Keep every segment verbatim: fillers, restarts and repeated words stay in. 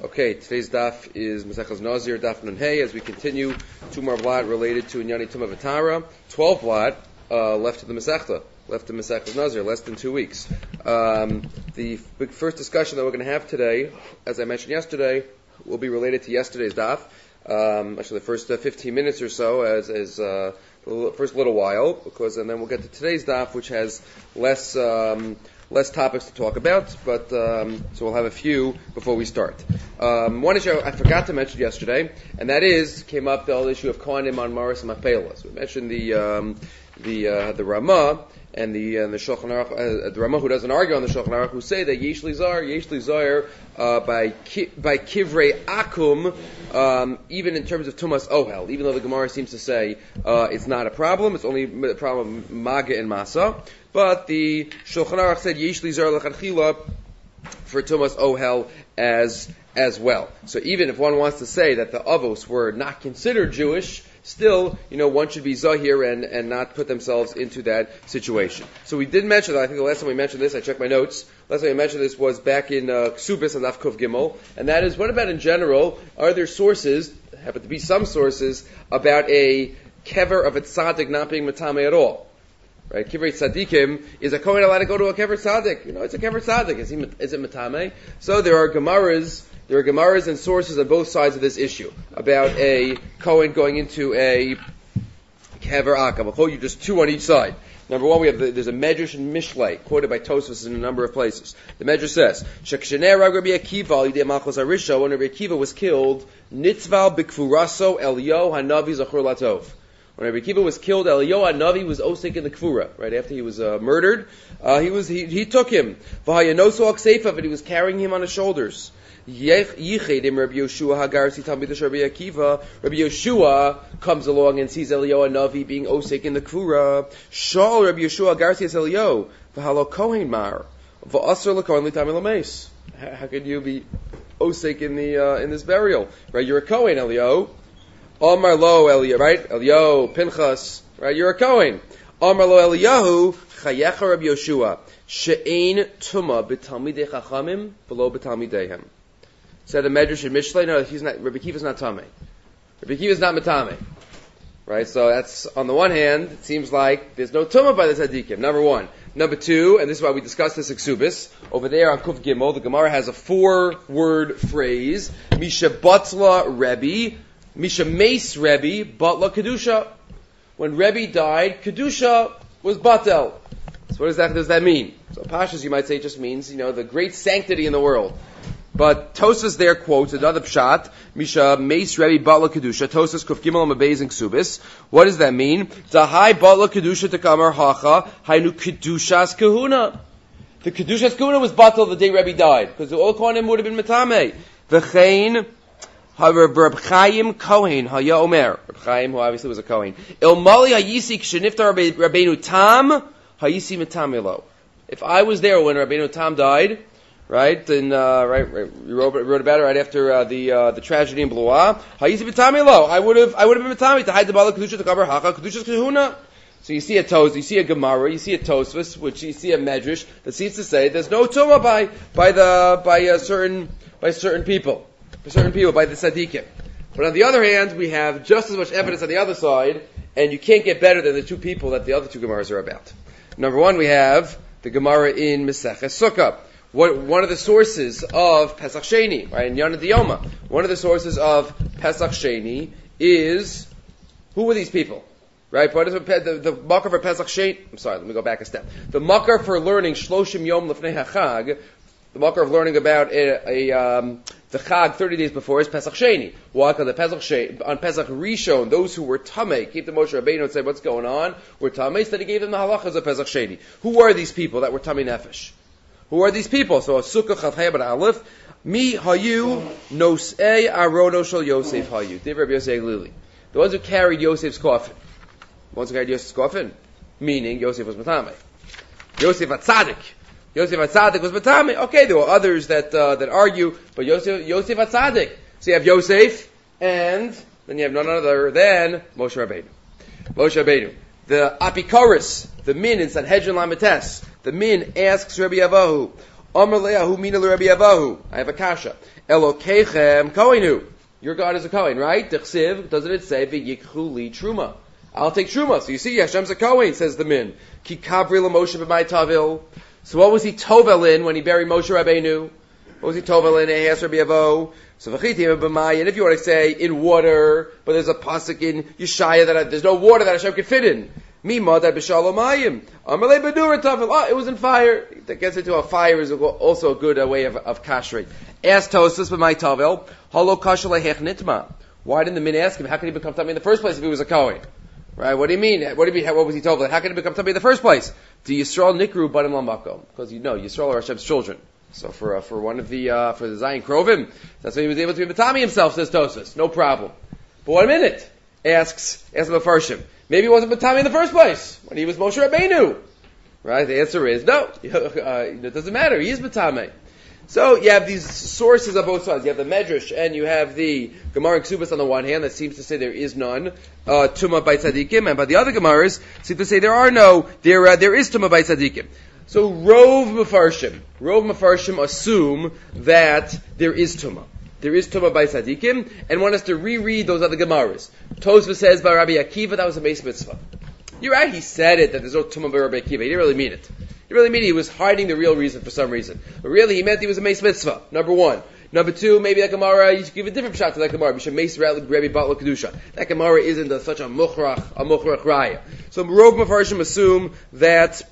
Okay, today's daf is Masechas Nazir, daf Nun Hey, as we continue two more blot related to Inyani Tumah V'Tara. Twelve blot uh, left of the Masechta, left of Masechas Nazir, less than two weeks. Um, the big first discussion that we're going to have today, as I mentioned yesterday, will be related to yesterday's daf. Um, actually, the first uh, fifteen minutes or so, as as uh, the first little while, because and then we'll get to today's daf, which has less. Um, Less topics to talk about, but um, so we'll have a few before we start. Um, one issue I forgot to mention yesterday, and that is came up the whole issue of Kohanim on Maris and Machpelah. So we mentioned the um, the uh, the Ramah and the uh, the Shulchan Aruch, uh, the Ramah who doesn't argue on the Shulchan Aruch, who say that Yesh Li Zar, Yesh Li Zar uh, by ki, by Kivrei Akum, um, even in terms of Tumas Ohel, even though the Gemara seems to say uh, it's not a problem, it's only a problem Maga and Masa. But the Shulchan Aruch said Yesh Li Zar L'Chadchila for Tumas Ohel as as well. So even if one wants to say that the Avos were not considered Jewish, still, you know, one should be Zahir and, and not put themselves into that situation. So we did mention that. I think the last time we mentioned this, I checked my notes. Last time we mentioned this was back in uh, Ksubis and Afkuf Gimel, and that is, what about in general? Are there sources, happen to be some sources, about a kever of a tzaddik not being matame at all? Right, Kivrei Tzadikim, is a Kohen allowed to go to a Kever Tzadik? You know, it's a Kever Tzadik. Is he, is it Matame? So there are Gemaras, there are Gemaras and sources on both sides of this issue about a Kohen going into a Kever Akam. I'll quote you just two on each side. Number one, we have the, there's a Medrash and Mishlei, quoted by Tosfos in a number of places. The Medrash says, Shekshenei Rag Rabbi Akiva, Yidei Malchus Arisha, when Rabbi Akiva was killed, Nitzval B'Kfuraso Elio Hanavi Zachur Latov. When Rabbi Akiva was killed, Eliyahu Hanavi was osik in the Kfura. Right after he was uh, murdered, uh, he was he, he took him. V'hayanoso Akseifa, but he was carrying him on his shoulders. Yichedim Rabbi Yoshua Hagarsi Talmidash Rabbi Akiva. Rabbi Yoshua comes along and sees Eliyahu Hanavi being osik in the Kfura. Shal Rabbi Yoshua Hagarsi es Eliyahu v'halo Kohen Mar v'asr l'Kohen l'tamei l'meis. How could you be osik in the uh, in this burial? Right, you're a Kohen, Eliyahu. Amar lo Eliyahu, right? Eliyahu, Pinchas, right? You're a Kohen. Amar lo Eliyahu, Chayecha Rabbi Yoshua, she'ein tuma b'talmidei chachamim v'lo b'talmideihem. Said the Medrash and Mishlei, no, he's not. Rabbi Akiva's not tamei. Rabbi Akiva's not matame, right? So that's on the one hand, it seems like there's no tuma by the tzaddikim. Number one. Number two, and this is why we discussed this in Ksubis, over there on Kuf Gimel, the Gemara has a four-word phrase: Misha Batla Rebbe. Misha Mace Rebbe, Batla Kedusha. When Rebbe died, Kedusha was Batel. So what does that, does that mean? So Pashas, you might say, it just means, you know, the great sanctity in the world. But Tosas there quotes another pshat, Misha Mace Rebbe, Batla Kedusha, Tosas Kuf Gimel Amabez Ksubis. What does that mean? Zahai Batla Kedusha Tekamar Hacha, Hainu Kedushas Kahuna. The Kedushas Kahuna was Batel the day Rebbe died, because the all Kohanim would have been Matame. V'chein, Reb Chaim Kohen Haya Omer. Reb Chaim, who obviously was a Kohen. Ilmali Hayisi Ksheniftar Rabbeinu Tam Hayisi Metamilo. If I was there when Rabbeinu Tam died, right, and uh, right, right, we wrote, wrote about it right after uh, the uh, the tragedy in Blois. Hayisi Metamilo. I would have I would have been Metami to hide the Bala Kedusha to cover Hacha Kedusha's Kahuna. So you see a Tos, you see a Gemara, you see a Tosfos, which you see a Medrash that seems to say there's no Tumah by by the by a certain by certain people. For certain people, by the tzaddikim. But on the other hand, we have just as much evidence on the other side, and you can't get better than the two people that the other two Gemaras are about. Number one, we have the Gemara in Maseches Sukkah. What, one of the sources of Pesach Sheni, right, in Yana Diyoma, one of the sources of Pesach Sheni is, who were these people? Right, what is the, the makar for Pesach Sheni? I'm sorry, let me go back a step. The makar for learning Shloshim Yom Lefnei HaChag, the makar of learning about a, a um, the Chag thirty days before is Pesach Sheni. Why? Because the Pesach Sheni, on Pesach Rishon, those who were Tamei came to Moshe Rabbeinu and said, "What's going on?" We're Tamei. So he gave them the halachas of Pesach Sheni. Who are these people that were Tamei Nefesh? Who are these people? So Sukkah Chav Hayab and Aleph. Mi Hayu Nosei Arono Shel Yosef Hayu. Div Rabbi Yosef Lili. The ones who carried Yosef's coffin. The ones who carried Yosef's coffin, meaning Yosef was Matamei. Yosef Atzadik. Yosef HaTzadik was Matame. Okay, there were others that uh, that argue, but Yosef, Yosef HaTzadik. So you have Yosef, and then you have none other than Moshe Rabbeinu. Moshe Rabbeinu. The Apikoros, the Min in Sanhedrin Lamites, the Min asks Rabbi Avahu, Amar le'ahu mina l'Rabbi Avahu. I have a kasha. Elokeichem koinu. Your God is a Kohen, right? Dechsiv, doesn't it say, v'yikchu li truma? I'll take truma. So you see, Hashem's a Kohen, says the min. Ki kabri l'Moshe b'mai tavil. So what was he tovel in when he buried Moshe Rabbeinu? What was he tovel in? Ehas Rabbi Avo. So v'chitim b'mai. And if you want to say in water, but there's a pasuk in Yeshaya that there's no water that Hashem could fit in. Mima that b'shalom mayim. Amalei b'dur tavil. Oh, it was in fire. That gets into a fire is also a good uh, way of, of kashering. Ask Tosas b'mai tavil. Halo kasha lehech nitma. Why didn't the min ask him? How could he become tummy in the first place if he was a Kohen? Right? What do you mean? What do you mean? What was he told? How could he become tummy in the first place? Do Yisrael nikru banim lamakom? Because you know Yisrael are Hashem's children. So for uh, for one of the uh, for the Zion Krovim, that's why he was able to be Matami himself. Says Tosas, no problem. But one minute, asks asks the Mefarshim. Maybe he wasn't Matami in the first place when he was Moshe Rabbeinu. Right? The answer is no. uh, it doesn't matter. He is Matami. So you have these sources on both sides. You have the Medrash and you have the Gemara and Ksubas on the one hand that seems to say there is none uh, Tumah by Tzadikim, and by the other Gemaras seem to say there are no there uh, there is Tumah by Tzadikim. So Rov Mefarshim, Rov Mefarshim assume that there is Tumah. There is Tumah by Tzadikim, and want us to reread those other Gemaras. Tosva says by Rabbi Akiva that was a Meis Mitzvah. You're right, he said it, that there's no Tumah by Rabbi Akiva. He didn't really mean it. He really mean he was hiding the real reason for some reason. But really, he meant he was a Meis Mitzvah, number one. Number two, maybe that Gemara, you should give a different shot to that Gemara. You should Meis Rabbi Batla Kedusha. That Gemara isn't a, such a Mukhrach, a Mukhrach Raya. So Rov Mefarshim assume that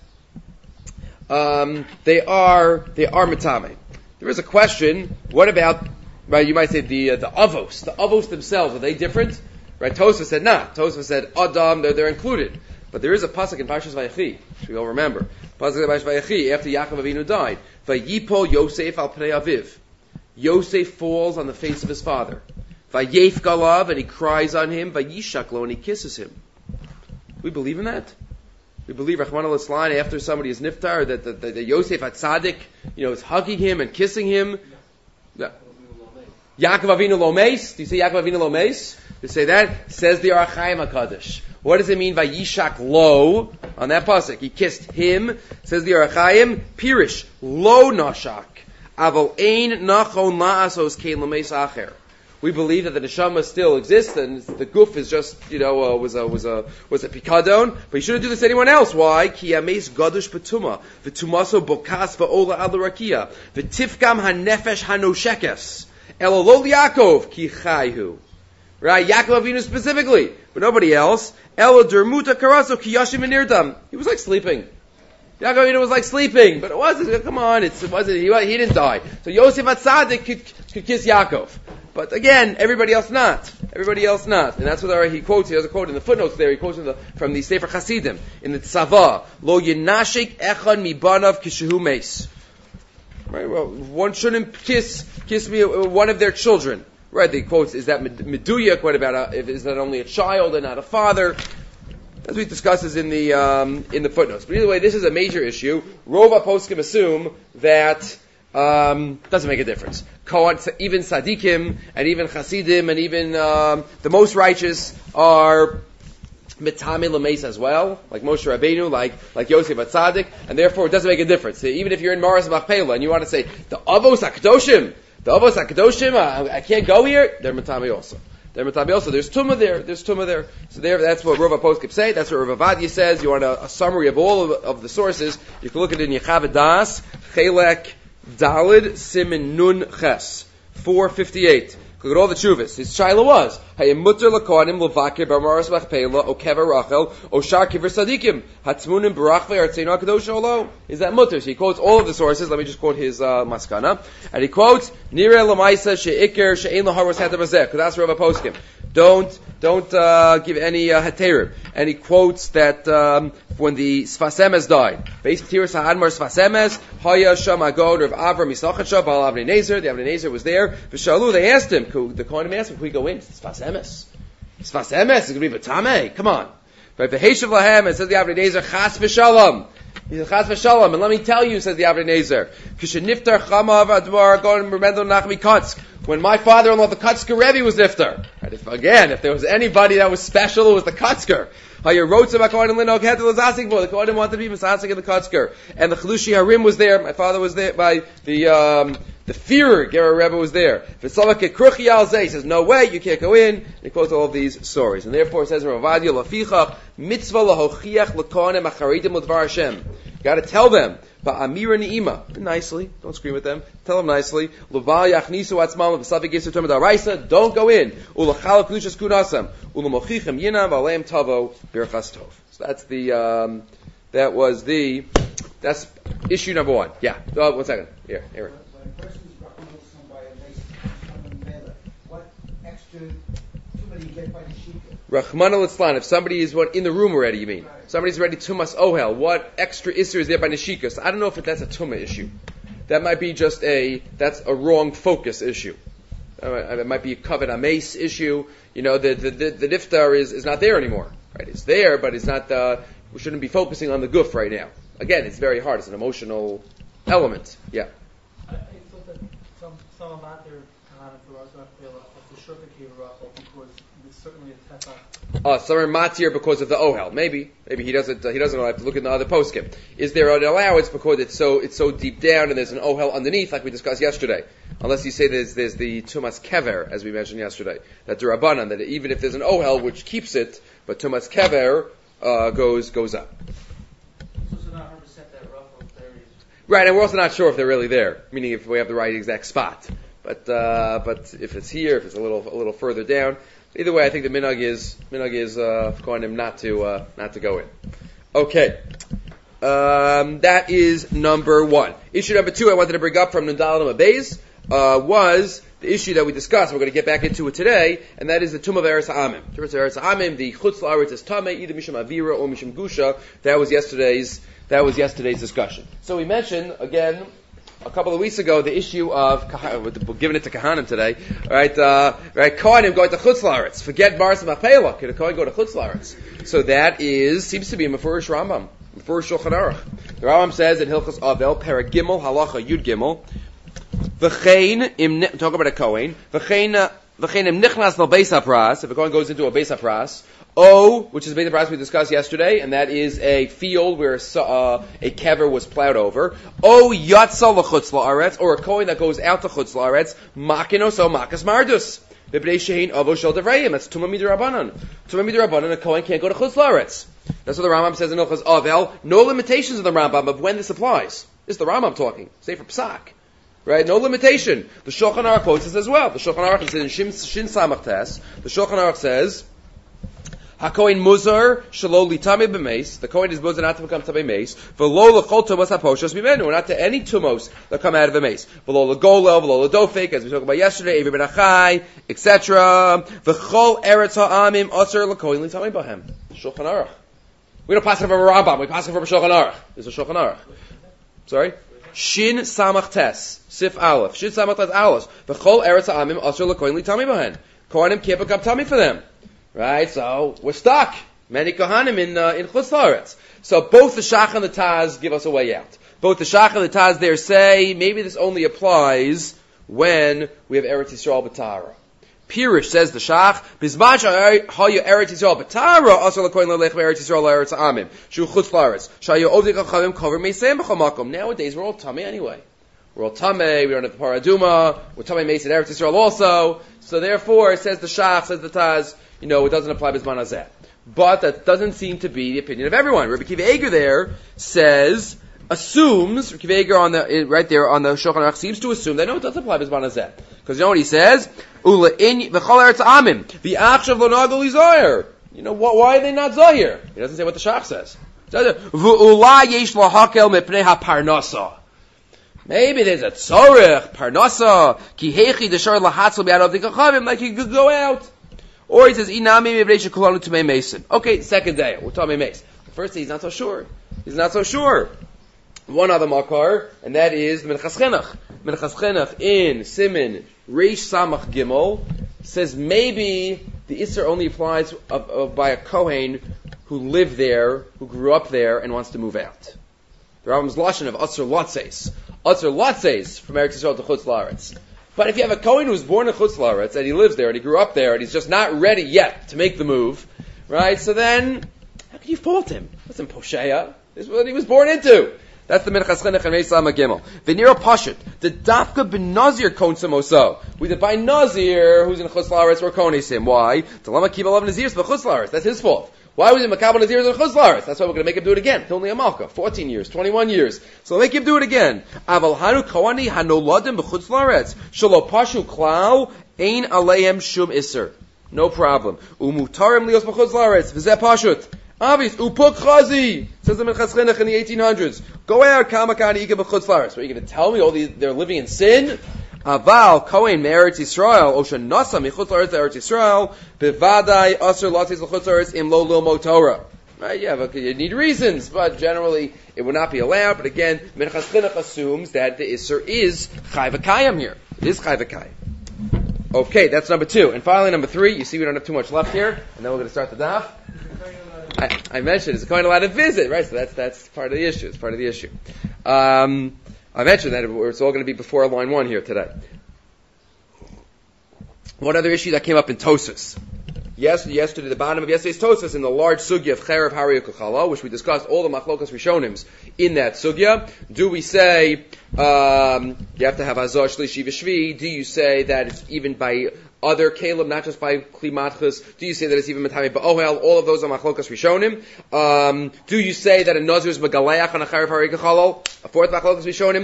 um, they are they are Matame. There is a question, what about, right, you might say the uh, the Avos. The Avos themselves, are they different? Right, Tosfa said not. Tosfa said Adam, they're, they're included. But there is a pasuk in Parshas Vayechi, which we all remember. Pasuk in Parshas Vayechi, after Yaakov Avinu died. Vayipol Yosef al pnei aviv. Yosef falls on the face of his father. Vayef galav, and he cries on him. Vayishak lo, and he kisses him. We believe in that? We believe Rachmana litzlan, after somebody is niftar, that the, the, the Yosef HaTzadik, you know, is hugging him and kissing him. Yeah. Yaakov Avinu lo meis. Do you say Yaakov Avinu lo meis? You say that? Says the Ohr HaChaim HaKadosh. What does it mean by Yishak lo on that pasuk? He kissed him. Says the Ohr HaChaim, Pirish lo nashak aval ein nachon la'asos kein lameis acher. We believe that the neshama still exists, and the guf is just, you know, uh, was a was a was a pikadon. But you shouldn't do this to anyone else. Why? Ki yameis gadush betuma v'tumaso bokas va'ola al rakia v'tifgam hanefesh hanoshekes elolol Yaakov ki chayhu. Right, Yaakov Avinu specifically, but nobody else. Elo dermuta karaso ki yashim nirdam. He was like sleeping. Yaakov Avinu was like sleeping, but it wasn't. Come on, it's, it wasn't. He, he didn't die. So Yosef HaTzadik could, could kiss Yaakov, but again, everybody else not. Everybody else not, and that's what our, he quotes. He has a quote in the footnotes there. He quotes in the, from the Sefer Chasidim in the Tzava. Lo yenashik echad mibanav kishehu meis. Right, well, one shouldn't kiss kiss me one of their children. Right, the quotes, is that meduyak? What about a, if is that only a child and not a father? As we discusses in the um, in the footnotes. But either way, this is a major issue. Rova poskim assume that um, doesn't make a difference. Even tzaddikim and even chasidim and even um, the most righteous are mitame lameis as well, like Moshe Rabbeinu, like like Yosef HaTzadik, and therefore it doesn't make a difference. Even if you're in Maras Machpelah and you want to say the Avos HaKadoshim, the Avos HaKadoshim, I, I can't go here, they're mitame also. They're mitame also. There's tumah there. There's tumah there. So there, that's what Rova Poskim say. That's what Rav Avadia says. You want a, a summary of all of, of the sources, you can look at it in Yechav Das, Chelek Dalid Simin Nun Ches, four fifty-eight. Look at all the chuvas. His shaila was Hayemuter Lakonim Levakir B'Maras Machpelah O Kever Rachel O Shar Kiver Sadikim Hatzmunim Barachvei Artzeinu Hakadosh Olo. Is that mutter? So he quotes all of the sources. Let me just quote his uh, maskana, and he quotes Nire Lamaisa Sheikir She'ein Laharos Hatabazeh. Because that's Rav Poskim. Don't don't uh, give any uh, heterim. And he quotes that um, when the Sfasemes died, based Tiras Ha'admar Sfasemes, Haya Sham Agod Rav Avram Yisachashav Al Avnei Nezer. The Avnei Nezer was there. V'shalu, they asked him, the Kohanim asked him, can we go in? It's Sfasemes. Sfasemes is going to be Batame. Come on. But V'heshav Lahem, and says the Avnei Nezer, Chas V'shalom. He said, Chas V'shalom. And let me tell you, says the Avnei Nezer, Kisheniftar Chama Avadmar Agod Mermendel Nachmi Kotsk. When my father-in-law, the Kotzker Rebbe, was niftar. Right, if, again, if there was anybody that was special, it was the Kotzker. Hayarotza Kohanim Linok had the Kohanim wanted to be Masasik in the Kotzker. And the Chalushi Harim was there, my father was there, by the, um, the Führer, Gerrer Rebbe was there. He says, no way, you can't go in. And he quotes all of these stories. And therefore it says, Ravadia Lafichach, Mitzvah Lahochiach Lakohanim Acharidim L'Dvar Hashem. You gotta tell them, Ba'amira Ni'ima, nicely, don't scream at them, tell them nicely, Luval Yachnisu Atzmal, V'savik Yisur Tomad Araisa, don't go in, Ulachala Kedushas Kunasam, Ulamochichem Yinam, V'aleim Tavo, Birchas Tov. So that's the, um, that was the, that's issue number one. Yeah, oh, one second. Here, Aaron. When a person is recommended somebody and they what extra tumah do you get by the shika? Rahman al-Islan, if somebody is what in the room already, you mean? Right. Somebody's ready tumas ohel. What extra issue is there by neshika? So I don't know if that's a tumah issue. That might be just a, that's a wrong focus issue. Uh, it might be a covet ames issue. You know, the, the, the, the niftar is, is not there anymore. Right? It's there, but it's not, uh, we shouldn't be focusing on the guf right now. Again, it's very hard. It's an emotional element. Yeah. I, I thought that some, some about their Kahana for us, not feel like the Shurka Kivarachal, because there's certainly a tefach. Uh, some are matir because of the ohel. Maybe, maybe he doesn't. Uh, he doesn't have to look at the other poskim. Is there an allowance because it's so it's so deep down and there's an ohel underneath, like we discussed yesterday? Unless you say there's there's the tumas kever, as we mentioned yesterday, that durabanan, that even if there's an ohel which keeps it, but tumas kever uh, goes goes up. So it's not one hundred percent that rough of there is. Right, and we're also not sure if they're really there. Meaning if we have the right exact spot. But uh, but if it's here, if it's a little a little further down. Either way, I think the minhag is minhag is uh, calling him not to uh, not to go in. Okay, um, that is number one. Issue number two I wanted to bring up from Nundalim Abayz uh was the issue that we discussed. We're going to get back into it today, and that is the Tumah of Eretz Ha'amim. Tumah of Eretz Ha'amim, the Chutz La'aretz is Tameh, either Mishum Avira or Mishum Gusha. That was yesterday's that was yesterday's discussion. So we mentioned again. A couple of weeks ago, the issue of we're giving it to Kahanim today, right? Uh, right, Kohanim going to Chutz La'aretz. Forget Maras Machpelah. Can a Kohen go to Chutz La'aretz? So that is seems to be a Mefurish Rambam, Mefurish Shulchan Aruch. The Rambam says in Hilchos Avel, Perek Gimel, Halacha Yud Gimel, V'chein im talk about a Kohen. V'chein v'chein im nichnas al Beis HaPras. If a Kohen goes into a Beis HaPras. O, which is the Beis HaPras we discussed yesterday, and that is a field where uh, a kever was plowed over. O yatsa l'chutz la'aretz, or a kohen that goes out to chutz la'aretz, makinos o makas mardus. B'bnei shehin avo shel devrayim. That's tumah midrabanan. Tumah midrabanan, a kohen can't go to chutz la'aretz. That's what the Rambam says in Hilchos Avel. No limitations in the Rambam of when this applies. This is the Rambam talking. Say for Psak. Right? No limitation. The Shulchan Aruch quotes this as well. The Shulchan Aruch says in Shin, Shin Samach Tes, the Shulchan Aruch says, HaKohen Muzar Shelo Litame B'meis. The Kohen is Muzar not to become Tamei Meis. V'lo l'chol tumos haposhos b'menu. Not to any tumos that come out of the Meis. V'lo l'golel, v'lo l'dofik, as we talked about yesterday, Eivir ben Achai, et cetera. V'chol eretz ha'amim osir l'kohen litame b'hem. Shulchan Aruch. We don't pass it from a Rambam. We pass it from a Shulchan Aruch. There's a Shulchan Aruch. Sorry? Shin Samach Tes. Sif Aleph. Shin Samach Tes Aleph. V'chol eretz ha'amim osir l'kohen litame b'hem. Kohanim can't become tummy for them. Right, so we're stuck. Many Kohanim in uh, in Chutz La'aretz. So both the Shach and the Taz give us a way out. Both the Shach and the Taz there say maybe this only applies when we have Eretz Yisrael B'Tara. Pirish says the Shach, Bizman sha'hayu Eretz Yisrael B'Tara asar l'kohen l'lech Eretz Yisrael l'Eretz Ha'amim shu Chutz La'aretz shayu ovdik ha'chavim kover meisem b'chol makom. Nowadays we're all tummy anyway. We're all tamei. We don't have the paraduma. We're tamei meis in Eretz Yisrael also. So therefore, says the Shach, says the Taz, you know, it doesn't apply Bizman Hazeh. But that doesn't seem to be the opinion of everyone. Rabbi Akiva Eiger there says, assumes, Rabbi Akiva Eiger on the, right there on the Shulchan Aruch seems to assume that no, it doesn't apply Bizman Hazeh. Because you know what he says? Ula in v'chol eretz amim v'achshav lo nagol izoyer. You know, what, why are they not Zahir? He doesn't say what the Shach says. V'ula yesh lahakel mepnei ha'parnasa. Maybe there's a tzorech, parnasa, ki hechi deshar lahatzol bi'adov dikachavim, like you could go out. Or he says, Inami mevreisha kulanu tumei mason. Okay, second day, we're talking mace. First day, he's not so sure. He's not so sure. One other makar, and that is the Minchas Chinuch. Minchas Chinuch in Simin Reish Samach Gimel says maybe the Isser only applies of, of, by a Kohen who lived there, who grew up there, and wants to move out. The Rambam's lashon of Atzer Latzes. Atzer Latzes from Eretz Yisrael to Chutz La'aretz. But if you have a Kohen who was born in Chutz La'aretz and he lives there and he grew up there and he's just not ready yet to make the move, right? So then How can you fault him? It wasn't Posheya. This is what he was born into. That's the Minchas Chinuch and Reis Lama Gimel. V'nira Pashut. The Dafka ben Nazir konsum oso. We define Nazir, who's in Chutz La'aretz, or konis him. Why? The Lama Kiva Lav Nazirs b'Chutz La'aretz. That's his fault. Why was it Makabel Nazirs in Chutz La'aretz? That's why we're going to make him do it again. He's only a Malka. fourteen years, twenty-one years. So we'll make him do it again. Aval Hanu Kawani Hanoladim b'Chutz La'aretz. Shalo Pashu Klau Ein Aleim Shum Isser. No problem. Umutarim Lios b'Chutz La'aretz. V'zeh Pashut. Obvious. Upuk Chazi. Says the Minchas Chinuch in the eighteen hundreds. Go out, Kamakani Ika b'Chutz La'aretz. What are you going to tell me? All these, they're living in sin? Aval Kohen Me'eretz Yisrael Osha Nasa Michutz La'aretz Eretz Yisrael Bevadai Aser Latis L'Chutz La'aretz Im Lo Lil Mo Torah. Right? Yeah, okay, you need reasons, but generally it would not be allowed. But again, Minchas Chinuch assumes that the Isser is Chai V'Kayim here. It is Chai V'Kayim. Okay, that's number two. And finally, number three. You see, we don't have too much left here, and then we're going to start the daf. I, I mentioned it's going allowed to visit, right? So that's that's part of the issue. It's part of the issue. Um, I mentioned that it's all going to be before line one here today. One other issue that came up in Tosfos. Yes, yesterday, the bottom of yesterday's Tosfos in the large sugya of Cherev Hari Kuchala, which we discussed all the machlokas Rishonim in that sugya. Do we say um, you have to have Azor Shlishi V'Shvi? Do you say that it's even by other kalim, not just by klimatchus? Do you say that it's even matami ba'ohel? All of those are machlokas Rishonim. Um, do you say that a nazir is megaleach on a Cherev Hari Kuchala? A fourth machlokas Rishonim.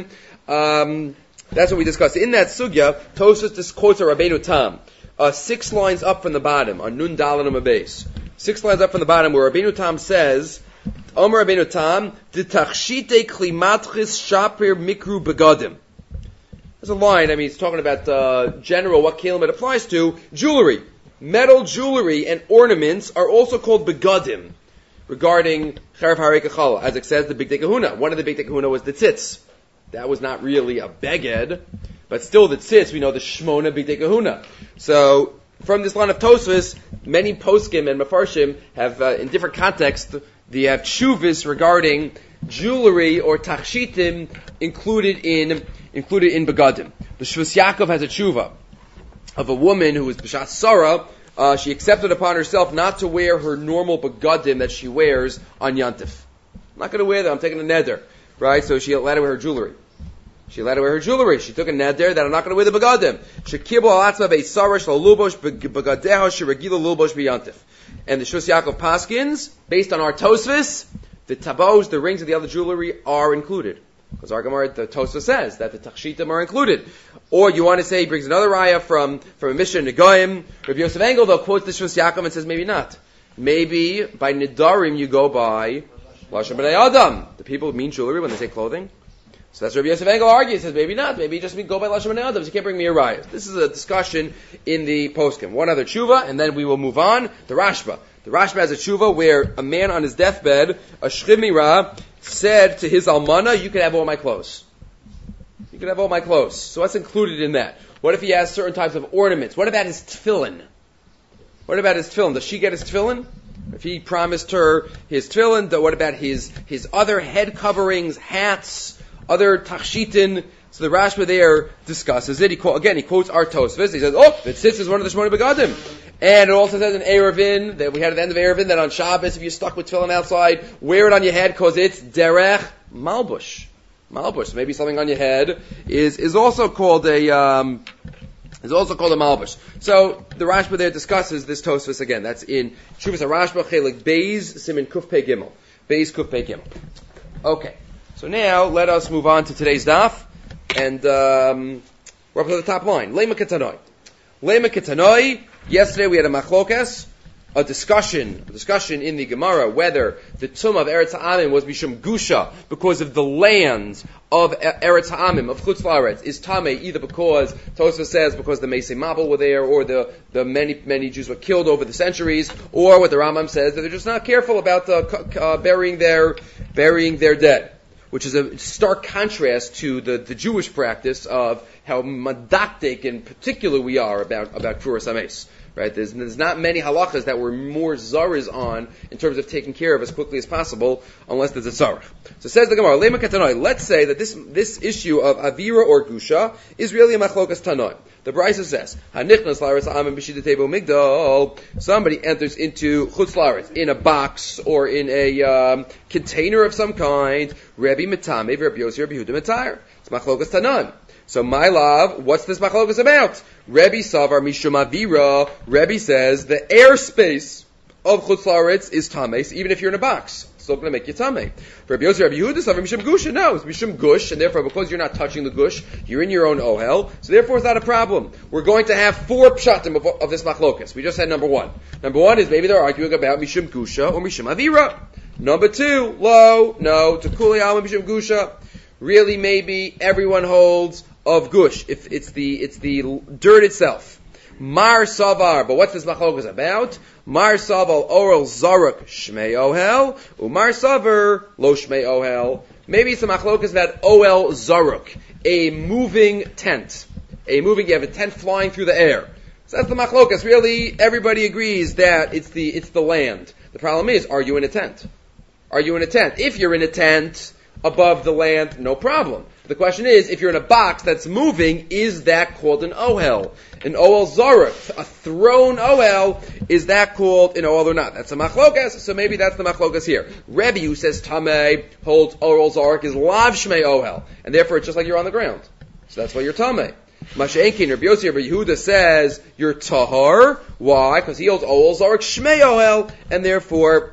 Um, that's what we discussed in that sugya. Tosfos quotes a Rabbeinu Tam. Uh, six lines up from the bottom, on Nun Dalanum base. Six lines up from the bottom, where Rabbeinu Tam says, Omer Rabbeinu Tam, D'tachshite klimatchis shapir mikru begadim. There's a line, I mean, it's talking about, uh, general, what kelim it applies to. Jewelry. Metal jewelry and ornaments are also called begadim, regarding Cherev Hari Kachala. As it says, the Big Kahuna. One of the Big Kahuna was the tzitz. That was not really a beged. But still, the tzitz, we know the Shmona B'dei Kahuna. So, from this line of Tosfos, many poskim and mafarshim have, uh, in different contexts, they have tshuvas regarding jewelry or tachshitim included in included in begadim. The Shvus Yaakov has a tshuva of a woman who was b'shat Sarah. Uh, she accepted upon herself not to wear her normal begadim that she wears on Yantif. I'm not going to wear them. I'm taking a neder, right? So she allowed to wear her jewelry. She let her wear her jewelry. She took a neder that I'm not going to wear the begadim. Shekibul alatzma be'isarash l'lubosh begadeha sheregila lubosh b'yantif. And the Shus Yaakov Paskins, based on our Tosfos, the tabos, the rings of the other jewelry are included. Because our Gemara, the Tosfos says that the tachshitim are included. Or you want to say, he brings another raya from, from a Mishnah Negoim. Rabbi Yosef Engel, though, quotes the Shus Yaakov and says maybe not. Maybe by Nidarim you go by Lashon B'nai Adam. The people mean jewelry when they say clothing. So that's what Rabbi Yosef Engel argues. He says, maybe not. Maybe just go by Lashon B'nai Adam. You can't bring me a riot. This is a discussion in the poskim. One other tshuva, and then we will move on. The Rashba. The Rashba has a tshuva where a man on his deathbed, a shchimira, said to his almana, you can have all my clothes. You can have all my clothes. So what's included in that? What if he has certain types of ornaments? What about his tefillin? What about his tefillin? Does she get his tefillin? If he promised her his tefillin, what about his, his other head coverings, hats, other tachshitin? So the Rashba there discusses it. He quote, again, he quotes our Tosfos. He says, oh, the tzitz is one of the Shmona Begadim. And it also says in Erevin, that we had at the end of Erevin, that on Shabbos, if you're stuck with tefillin outside, wear it on your head because it's derech malbush. Malbush. Maybe something on your head is, is also called a, um, is also called a malbush. So the Rashba there discusses this Tosfos again. That's in Shuvas HaRashba, Chelik Beis, Simin Kuf Pei Gimel. Beis Kuf Pei Gimel. Okay. So now, let us move on to today's daf, and um, we're up to the top line. Lema Ketanoi. Lema Ketanoi, yesterday we had a machlokas, a discussion, a discussion in the Gemara, whether the Tumah of Eretz Ha'amim was Mishum Gusha, because of the land of Eretz Ha'amim, of Chutz La'aretz, is Tameh, either because, Tosfos says, because the Mesei Mabel were there, or the, the many, many Jews were killed over the centuries, or what the Rambam says, that they're just not careful about uh, uh, burying their, burying their dead. Which is a stark contrast to the, the Jewish practice of how madaktik in particular we are about, about Kfuras Hames. Right? There's, there's not many halachas that we're more zaris on in terms of taking care of as quickly as possible, unless there's a tzarech. So says the Gemara, Lema Katanoi, let's say that this this issue of avira or gusha is really a machlokas tanoi. The Brisa says, Hanichnas laretz ha'amim b'shidei tebo migdal. Somebody enters into chutz laretz, in a box or in a um, container of some kind. Rabbi Metame, Rabbi Yossi, Rabbi Yehuda Metayr. It's machlokas tanon. So my love, what's this machlokas about? Rebbe Savar Mishum Avira. Rebbe says the airspace of Chutz La'aretz is tames, even if you're in a box. It's still going to make you tame. Rebbe Yossi, Rebbe Yehuda Savar Mishum Gusha. No, it's Mishum Gush, and therefore because you're not touching the Gush, you're in your own ohel. So therefore it's not a problem. We're going to have four pshatim of, of this machlokas. We just had number one. Number one is maybe they're arguing about Mishum Gusha or Mishum Avira. Number two, lo, no, Tukuli Alma Mishum Gusha. Really, maybe everyone holds of gush, if it's the it's the dirt itself. Mar savar, but what's this machlokas about? Mar savar oral zaruk shmei ohel, umar savar lo shmei ohel. Maybe it's a machlokas about oel zaruk, a moving tent, a moving. You have a tent flying through the air. So that's the machlokas. Really, everybody agrees that it's the it's the land. The problem is, are you in a tent? Are you in a tent? If you're in a tent above the land, no problem. The question is, if you're in a box that's moving, is that called an ohel? An ohel zaruk, a thrown ohel, is that called an ohel or not? That's a machlokas, so maybe that's the machlokas here. Rebbe, who says tameh, holds ohel zaruk is lav shmei ohel, and therefore it's just like you're on the ground. So that's why you're tameh. Masha'enkin, Rabbi Yossi, Rabbi Yehuda says you're tahar. Why? Because he holds ohel zaruk shmei ohel, and therefore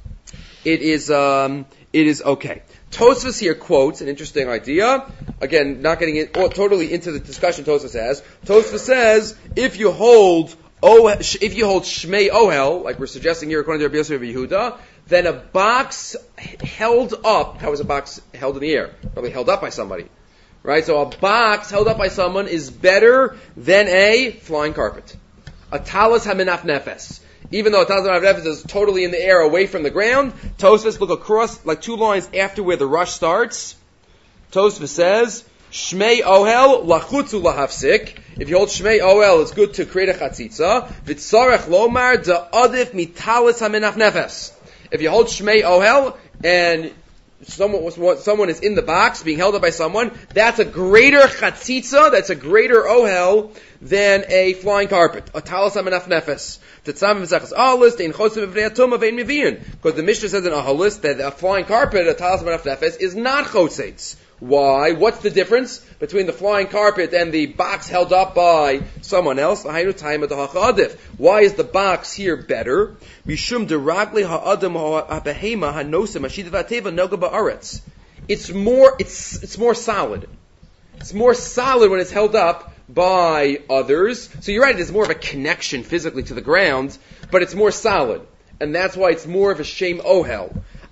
it is um, it is okay. Tosfos here quotes an interesting idea. Again, not getting in, oh, totally into the discussion Tosfos has. Tosfos says, if you hold oh, if you hold Shmei Ohel, like we're suggesting here according to Rabbi Yossi Rabbi Yehuda, then a box held up, how is a box held in the air? Probably held up by somebody. Right? So a box held up by someone is better than a flying carpet. A talis haminaf nefes. Even though a talis haminaf nefes is totally in the air away from the ground, Tosfos look across like two lines after where the rush starts. Tosfos says, Shmei Ohel lachutzu lahafsik. If you hold Shmei Ohel, it's good to create a chatzitza. V'tzarech lomar da'adif mitalis haminaf nefes. If you hold Shmei Ohel and someone, someone is in the box being held up by someone, that's a greater chatzitza, that's a greater Ohel than a flying carpet. A talis haminaf nefes. Because the Mishnah says in Ahalis that a flying carpet, a talis haminaf nefes, is not chotzeitz. Why? What's the difference between the flying carpet and the box held up by someone else? Why is the box here better? It's more, it's, it's more solid. It's more solid when it's held up by others. So you're right, it is more of a connection physically to the ground, but it's more solid. And that's why it's more of a shem ohel.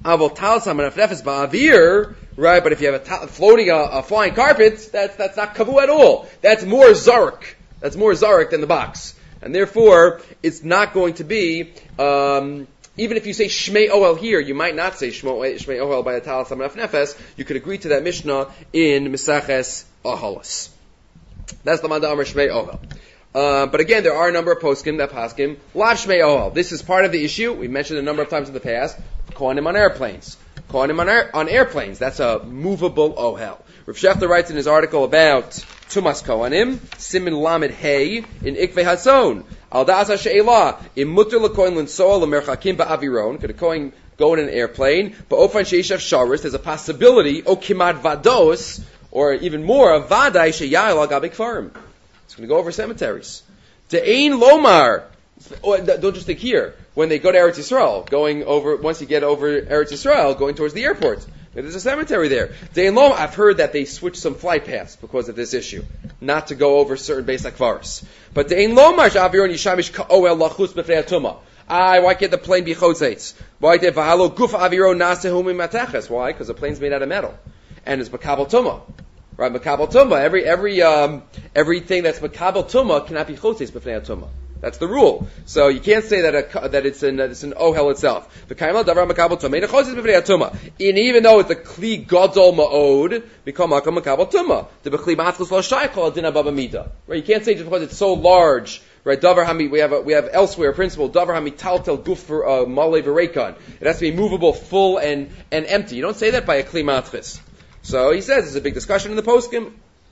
Right, but if you have a ta- floating a, a flying carpet, that's that's not kavu at all. That's more zarek. That's more zarek than the box, and therefore it's not going to be. Um, even if you say shmei ohel here, you might not say shmei ohel by a talis haminaf nefes. You could agree to that Mishnah in Mesaches Ahalos. That's the Manda Amar shmei ohel. Uh, but again, there are a number of poskim that paskim lav shmei ohel. This is part of the issue we mentioned a number of times in the past. Kohanim on airplanes. Kohanim on, air, on airplanes. That's a movable ohel. Rav Shechter writes in his article about Tumas Kohanim, Simin Lamed Hey, in Ikvei Hason. Al Da'as HaShe'elah, Im Mutter L'Kohen L'Nsoa L'Merchakim Ba'aviron. Could a Kohen go in an airplane? Ba'ofan She'eshav Sharis, there's a possibility, O Kimad Vados, or even more, a Vadai She'ya'el Al Gabik Farim. It's going to go over cemeteries. De'ein Lomar, don't just think here, when they go to Eretz Yisrael, going over, once you get over Eretz Yisrael, going towards the airport. There's a cemetery there. I've heard that they switched some flight paths because of this issue, not to go over certain Beis HaKvaros. But Ah, why can't the plane be chotzeitz? Why? Why? Because the plane's made out of metal, and it's makabel tumah, right? Makabel tumah. Every every um everything that's makabel tumah cannot be chotzeitz b'fnei tumah. That's the rule. So you can't say that a, that it's an it's an ohel itself. And even though it's a kli gadol ma'od, become makam makabel tuma. The bekli matzos lo shaychol adina baba mida. Right? You can't say just because it's so large. Right? Davar hami. We have a, we have elsewhere a principle. Davar hami taltel guf for uh, malay v'reikon. It has to be movable, full, and and empty. You don't say that by a kli matris. So he says there's a big discussion in the poskim.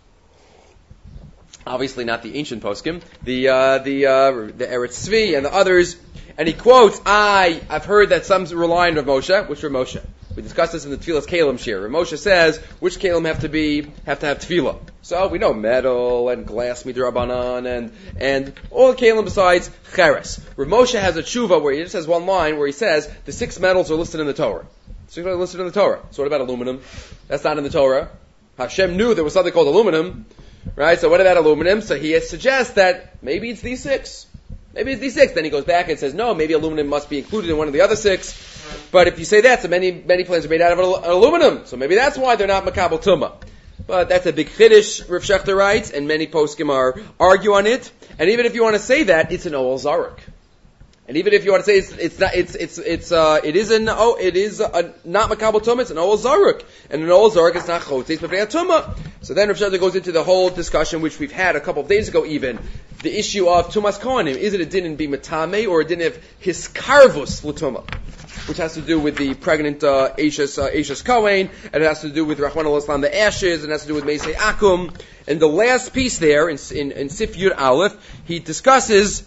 Obviously not the ancient poskim, the uh, the uh, the Eretz Tzvi and the others, and he quotes, "I I've heard that some rely on Rav Moshe. Which Rav Moshe? We discussed this in the Tefillas Kalim shir. Rav Moshe says which Kalim have to be have to have tefillah. So we know metal and glass midrabanan and and all the Kalim besides cheres. Rav Moshe has a tshuva where he just has one line where he says the six metals are listed in the Torah. Six metals are listed in the Torah. So what about aluminum? That's not in the Torah. Hashem knew there was something called aluminum. Right, so what about aluminum? So he suggests that maybe it's these six. Maybe it's these six. Then he goes back and says, no, maybe aluminum must be included in one of the other six. But if you say that, so many many planes are made out of al- aluminum. So maybe that's why they're not makabel tumah. But that's a big chiddush, Rav Shechter writes, and many poskim are argue on it. And even if you want to say that, it's an Oel Zarek. And even if you want to say it's it's not it's it's it's uh it is an oh it is a, not makabel tumah, it's an Oel Zarek, and an Oel Zarek is not chotzeis b'fnei tumah. So then Rav Shechter goes into the whole discussion which we've had a couple of days ago, even the issue of tumas kohanim. Is it a din in be matame or a din of hiskarvus l'tumah, which has to do with the pregnant uh, Ashes uh, Ashes Kohen, and it has to do with Rahman al-Islam, the ashes, and it has to do with Meisei Akum. And the last piece there in in, in Sif Yud Aleph, he discusses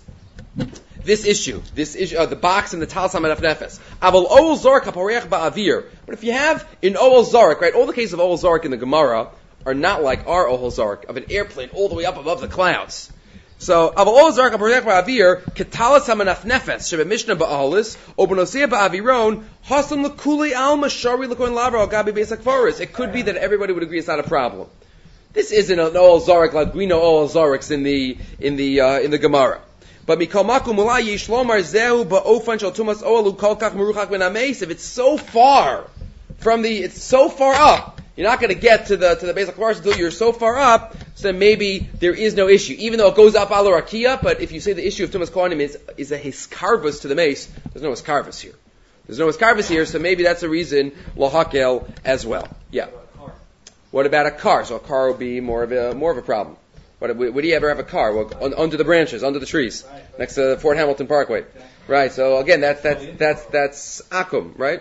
this issue, this issue, uh, the box and the tal samanaf nefes. Aval Oel Zarek haporeach ba'avir. But if you have in Oel Zarek, right, all the cases of Oel Zarek in the Gemara are not like our Oel Zarek of an airplane all the way up above the clouds. So Aval Oel Zarek haporeach ba'avir ketala samanaf nefes shebe Mishnah ba'alis obenosiyah ba'aviron hasam lekuli alma shari lekoin lavar al gabi beis hakvaris. It could be that everybody would agree it's not a problem. This isn't an Oel Zarek like we know Oel Zareks in the in the uh, in the Gemara. But mikol makom ulai yishlomar zehu ba'ofan shel tumas oelu kol kach meruchak min hameis. If it's so far from the, it's so far up, you're not going to get to the to the Beis HaKvaros until you're so far up. So then maybe there is no issue, even though it goes up ala rakia. But if you say the issue of tumas kohanim is is a hiskarvus to the mace, there's no hiskarvus here. There's no hiskarvus here, so maybe that's a reason lahakel as well. Yeah. What about a car? So a car will be more of a more of a problem. What, would he ever have a car? Well, un, under the branches, under the trees, right, right. Next to the Fort Hamilton Parkway, okay. Right? So again, that's that's that's that's akum, right?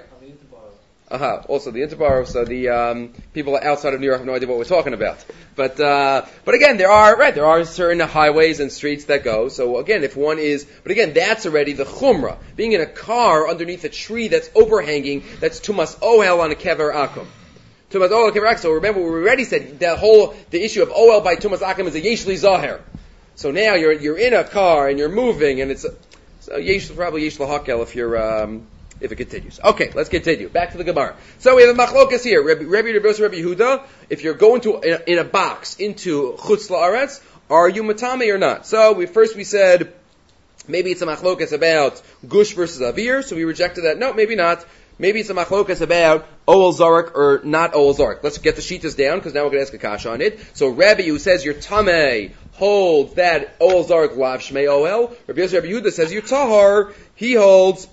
Aha. Uh-huh. Also the Interborough. So the um, people outside of New York have no idea what we're talking about. But uh, but again, there are right. There are certain highways and streets that go. So again, if one is, but again, that's already the chumrah. Being in a car underneath a tree that's overhanging, that's tumas ohel on a kever akum. Tumas Oel Kever. So remember, we already said the whole the issue of Oel by Tumas Akum is a Yeshli Zaher. So now you're you're in a car and you're moving, and it's a, so Yesh probably Yesh Lahakel if you're um, if it continues. Okay, let's continue back to the Gemara. So we have a machlokas here. Rabbi Rabbi Rabbi Rabbi Yehuda. If you're going to in a, in a box into Chutz La'aretz, are you matame or not? So we first we said maybe it's a machlokas about Gush versus Avir. So we rejected that. No, maybe not. Maybe it's a machlokas about Oel Zarek or not Oel Zarek. Let's get the shitas down because now we're going to ask a kasha on it. So Rabbi, who says you're tamei, holds that Oel Zarek lav shmei Oel. Rabbi Yosef Rabbi Yehuda says you're tahar. He holds.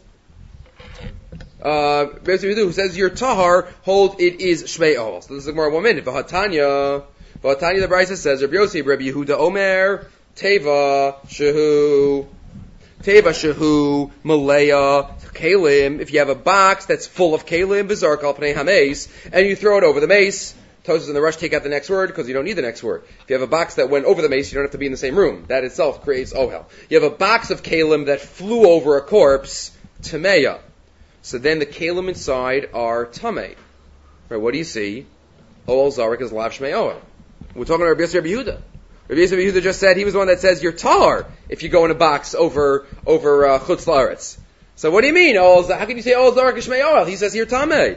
Uh, Rabbi Yosef Rabbi Yehuda, who says you're tahar, holds it is shmei Oel. So this is a more one minute. V'hatanya, v'hatanya the Brisa says Rabbi Yosef Rabbi Yehuda Omer teva shehu. Teva shehu malaya kalim. If you have a box that's full of kalim, bizarre kalpnei hameis, and you throw it over the mace, Tosfos in the Rush take out the next word because you don't need the next word. If you have a box that went over the mace, you don't have to be in the same room. That itself creates ohel. You have a box of kalim that flew over a corpse, tameya. So then the kalim inside are tamei. Right? What do you see? Oel zarek is lav shmei ohel. We're talking about Rabbi Yosef Rabbi Yehuda. Rabbi Yosef Rabbi Yehuda just said he was the one that says you're tar if you go in a box over over uh, chutz la'aretz. So what do you mean? Oh, how can you say Oel Zarek Shmei Oel? He says here tamei.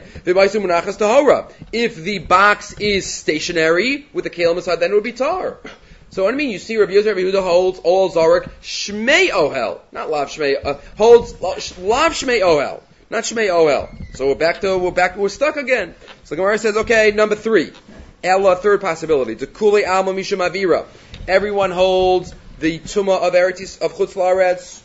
If the box is stationary with the kalim inside, then it would be tar. So what do you mean? You see Rabbi Yosef Rabbi Yehuda holds Oel Zarek Shmei Ohel, not Lav Shmei. Uh, holds Lav Shmei Ohel, not Shmei Ohel. So we're back to we're back we're stuck again. So the Gemara says, okay, number three, Ella, third possibility, the Kuli Alma Mishum Avira. Everyone holds the Tumah of Eretz of Chutz La'aretz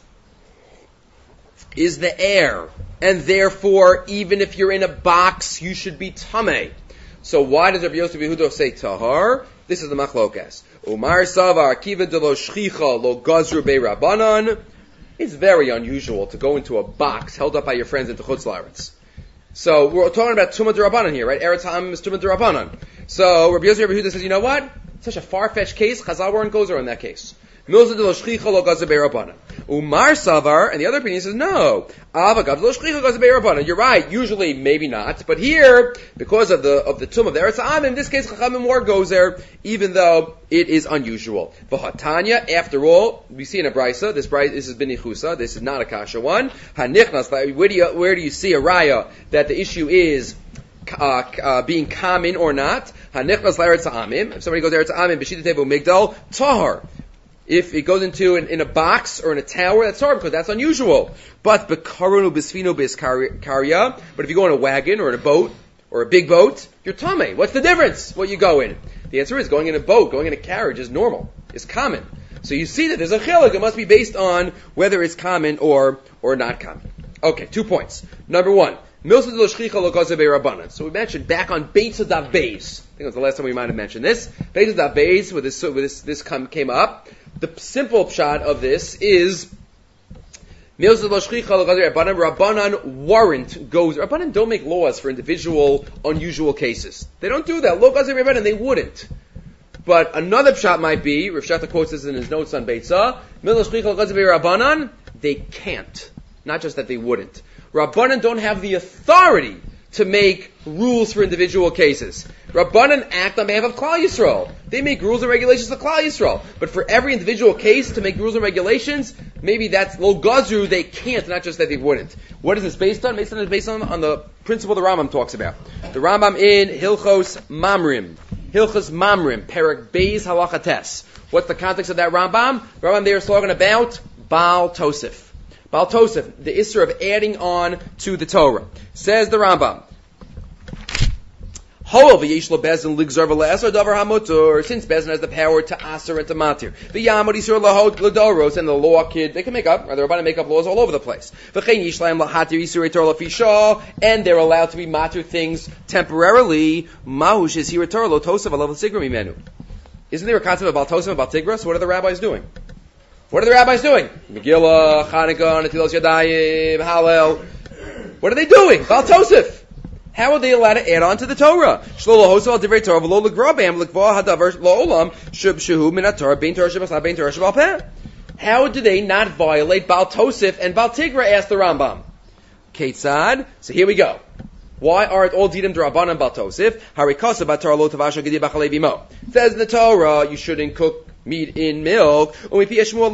is the air, and therefore, even if you're in a box, you should be Tameh. So why does Rabbi Yosef Yehuda say Tahar? This is the Machlokas. Umar Savar Kiva de lo Shchicha lo Gazru Be Rabbanan. It's very unusual to go into a box held up by your friends into Chutz La'aretz. So we're talking about Tumah D'Rabbanan here, right? Eretz Ha'amim is Tumah D'Rabbanan. So Rabbi Yosef Yehuda says, you know what? Such a far-fetched case, Chazal weren't gozer in that case. Milza de lo Shchicha lo Gazru Be Rabbanan. Umar Savar, and the other opinion says, no. You're right. Usually, maybe not. But here, because of the of the tomb of the Eretz Ha'am, in this case, Chachamim more goes there, even though it is unusual. V'hatanya, after all, we see in a brisa. This brisa, this is b'nichusa. This is not a kasha one. Hanichnas. Where do you where do you see a raya that the issue is uh, uh, being common or not? Hanichnas l'Eretz Ha'amim. If somebody goes to Eretz Ha'amim, b'shita tevu migdal tahar. If it goes into an, in a box or in a tower, that's hard because that's unusual. But bekarunu bisfino biskarya. But if you go in a wagon or in a boat or a big boat, you're tamei. What's the difference? What you go in? The answer is going in a boat, going in a carriage is normal, is common. So you see that there's a chiluk. It must be based on whether it's common or or not common. Okay, two points. Number one, milsa de shchicha lo gaze be'rabanan. So we mentioned back on Beitza Dav Beis. I think it was the last time we might have mentioned this. Beitza Dav Beis, where this where this this come, came up. The simple pshat of this is Rabbanan warrant goes. Rabbanan don't make laws for individual unusual cases. They don't do that. Lo gazer Rabbanan, they wouldn't. But another pshat might be, Rav Shata quotes this in his notes on Beitza, Rabbanan, they can't. Not just that they wouldn't. Rabbanan don't have the authority to make rules for individual cases. Rabbanan act on behalf of Klal Yisrael. They make rules and regulations for Klal Yisrael. But for every individual case to make rules and regulations, maybe that's lo gazru, they can't, not just that they wouldn't. What is this based on? Based on, based on, on the principle the Rambam talks about. The Rambam in Hilchos Mamrim. Hilchos Mamrim, Perek Beis Halachates. What's the context of that Rambam? The Rambam there is talking about Baal Tosef. Baal Tosef, the issur of adding on to the Torah. Says the Rambam, since Bezin has the power to aser and to matir, the Yamod Yisur lahod l'doros, and the law kid, they can make up, or they're about to make up laws all over the place. And they're allowed to be matir things temporarily. Mahush is here Torah lo tosav alav l'sigra mimenu. Isn't there a concept about Tosav about Tigras? What are the rabbis doing? What are the rabbis doing? Megillah, Chanukah, Netilas Yadayim, Hallel. What are they doing? Baal Tosef. How are they allowed to add on to the Torah? How do they not violate Baal Tosef and Baal Tigra? Asked the Rambam. Ketzad. So here we go. Why aren't all dinim d'Rabbanan Baal Tosef? Harikasa b'Torah lo tavasha gedi b'chalei bimo. Says in the Torah, you shouldn't cook meat in milk. Any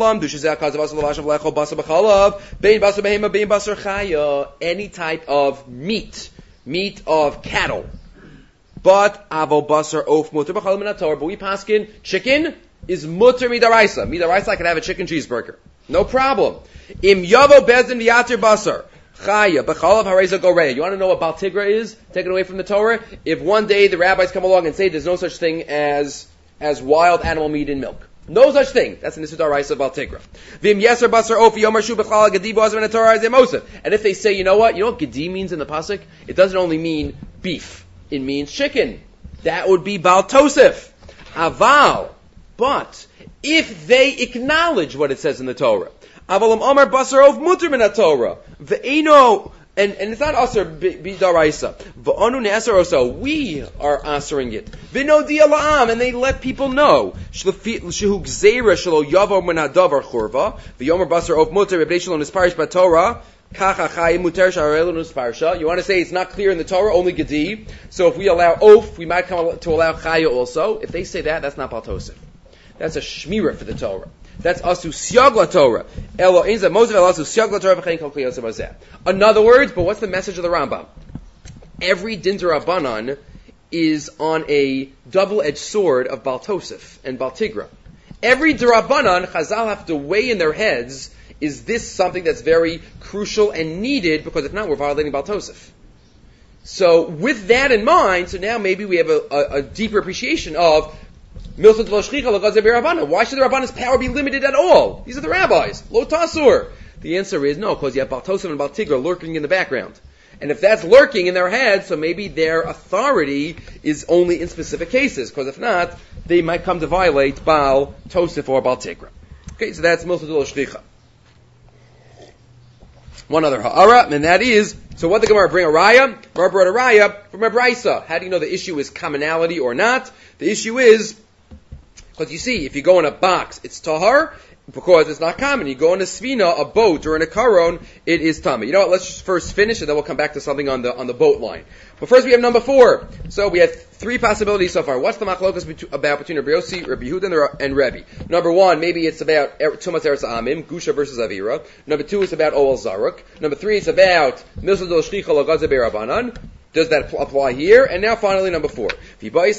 type of meat. Meat of cattle. But avo basar of mutter b'chal min haTorah. But we paskin chicken is mutter midaraisa. Midaraisa, I can have a chicken cheeseburger. No problem. Im yavo bezdin v'yatir basar. Chaya b'chalav hareza goreya. You want to know what Baal Tigra is? Taken away from the Torah? If one day the rabbis come along and say there's no such thing as as wild animal meat in milk. No such thing. That's in the Sudaraisa of Baal Tigra. Vim yeser basar ofi yomer shu b'chala gedi b'azim in Torah zemosef. And if they say, you know what? You know what gedi means in the pasuk? It doesn't only mean beef. It means chicken. That would be Baal Tosef. Aval. But if they acknowledge what it says in the Torah, avalam omer basar of muter min Torah ve'eno. And, and it's not aser b'daraisa. V'onu ne'aser oso. We are asering it. V'nodi ala'am. And they let people know. Shehu gzeira shelo yavo min hadavar churva. V'yomer basar of muter b'bnei shelo nisparish b'Torah. Kacha chayim muter sharelu nisparisha. You want to say it's not clear in the Torah, only gedi. So if we allow oaf, we might come to allow chaya also. If they say that, that's not Baal Tosef. That's a shmira for the Torah. That's asu siag la Torah. Elo inza mosev el asu siag la Torah v'chein kol kliyos hazeh. In other words, but what's the message of the Rambam? Every din d'Rabbanan is on a double-edged sword of Baal Tosef and Baal Tigra. Every d'Rabbanan, Chazal have to weigh in their heads, is this something that's very crucial and needed, because if not, we're violating Baal Tosef. So with that in mind, so now maybe we have a, a, a deeper appreciation of Why should the Rabban's power be limited at all? These are the rabbis. Lo tasur. The answer is no, because you have Baltosim and Baltigra lurking in the background. And if that's lurking in their head, so maybe their authority is only in specific cases, because if not, they might come to violate Baal Tosif or Baal Tigra. Okay, so that's Milsa Dula Shlicha. One other ha'ara, and that is, so what the Gemara bring a raya? Gemara brought a raya from a brisa. How do you know the issue is commonality or not? The issue is, because you see, if you go in a box, it's tahar, because it's not common. You go in a svina, a boat, or in a karon, it is tummy. You know what? Let's just first finish it, then we'll come back to something on the on the boat line. But first, we have number four. So we have three possibilities so far. What's the machlokas bet- about between Rabbi Yossi, Rabbi Yehuda, and Rebbe? Number one, maybe it's about Tumas Eretz Amim, Gusha versus Avira. Number two, it's about Oel Zaruk. Number three, it's about Milsa Dol Shlicha Lagaze Be'Rabanan. Does that apply here? And now finally, number four. Maybe the